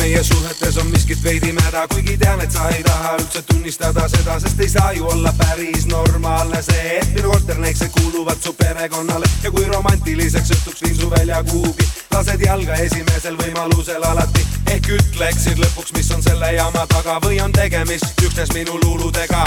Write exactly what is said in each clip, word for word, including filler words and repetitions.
meie suhetes on miskit veidi mäda, kuigi tean, et sa ei taha üldse tunnistada seda, sest ei saa ju olla päris normaalne see, et minu korternäiksed kuuluvad su perekonnale ja kui romantiliseks õhtuks viin su välja kuhugi, lased jalga esimesel võimalusel alati, ehk ütleksid lõpuks, mis on selle jama taga või on tegemist üksnes minu luuludega.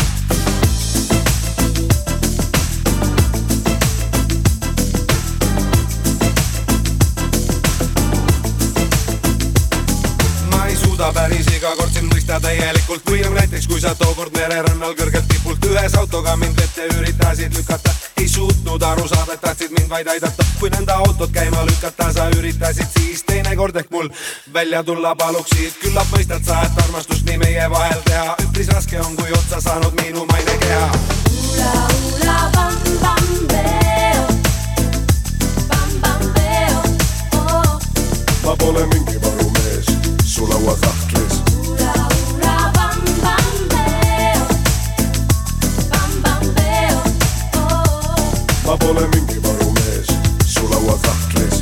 Päris iga kord sind mõista täielikult või nagu näiteks kui sa tookord mererannal kõrgelt tipult ühes autoga mind vette üritasid lükata, ei suutnud aru saada, et tahtsid mind vaid aidata, kui nende autot käima lükata sa üritasid, siis teinekord ehk mul välja tulla paluksid, küllap mõistad sa, et armastust nii meie vahel teha üpris raske on, kui otsa saanud minu maine keha. Ula, ula, bam, bam, beo, bam, bam, beo, oh. Ma pole mingi varumees su laua tahtlis. Ura, ura, bam, bam, beo, bam, bam, beo, oh. Ma pole mingi varumees su laua tahtlis.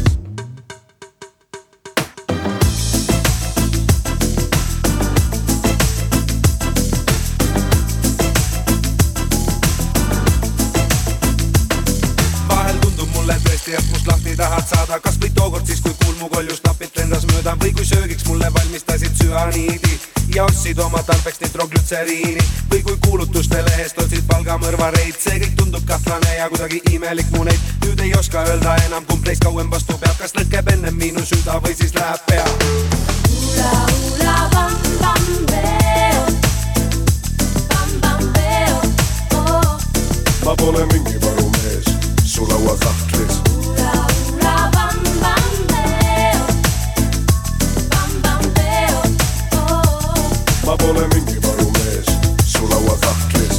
Vahel tundub mulle tõesti, et must lahti tahad saada, kas või tookord siis, kui kuulmukoljust napid lendas mööda või kui söögiks mulle valmistasid süaniidi ja ostsid oma tarbeks nitroglütseriini või kui kuulutuste lehest otsid palgamõrvareid, see kõik tundub kahtlane ja kuidagi imelik mu neid. Nüüd ei oska öelda enam, kumb neist kauem vastu peab, kas lõkkeb ennem minu süda või siis läheb pea. Ula, ula, bam, bam, beo, bam, bam, beo, oh. Ma pole mingi varumees su laua tahtlis. Ula, ula, bam, bam, beo, bam, bam, beo, oh. Ma pole mingi varumees su laua tahtlis.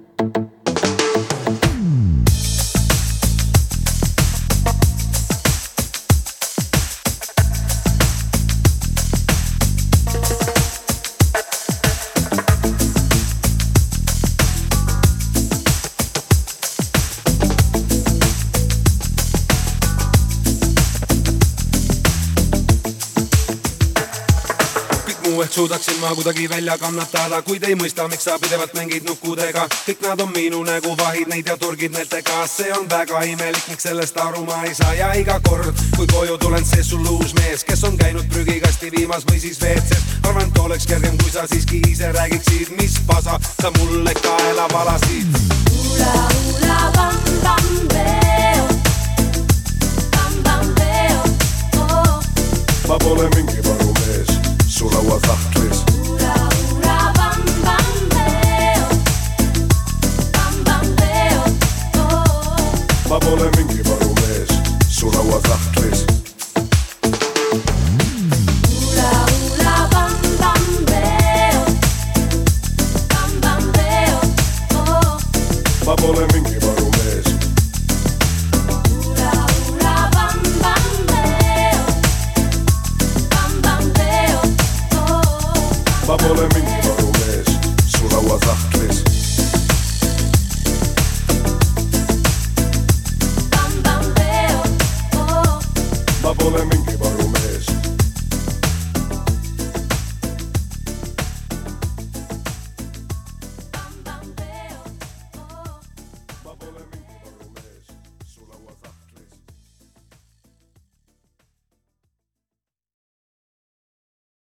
Ehk suudaksin ma kuidagi välja kannatada, kuid ei mõista, miks sa pidevalt mängid nukkudega. Kõik nad on minu nägu, vahid neid ja turgid meeltega. See on väga imelik, miks sellest aru ma ei saa. Ja iga kord, kui koju tulen, see sul uus mees, kes on käinud prügikasti viimas või siis veetses. Arvan, et oleks kergem, kui sa siiski ise räägiksid, mis pasa sa mulle kaela valasid. Ula, ula, bam, bam, beo, bam, bam, beo, oh. Ma pole mingi varumees su laua tahtlis. Ura, ura, bam, bam, beo, bam, bam, beo, oh. Ma pole mingi varumees su laua tahtlis. Ura, ura, bam, bam, beo, bam, bam, beo, oh. Ma pole mingi varumees. Ura, ura, bam, bam, beo, bam, bam, beo, oh. Ma pole mingi varumees su laua tahtlis. Bam, bam, beo, oh. Ma pole mingi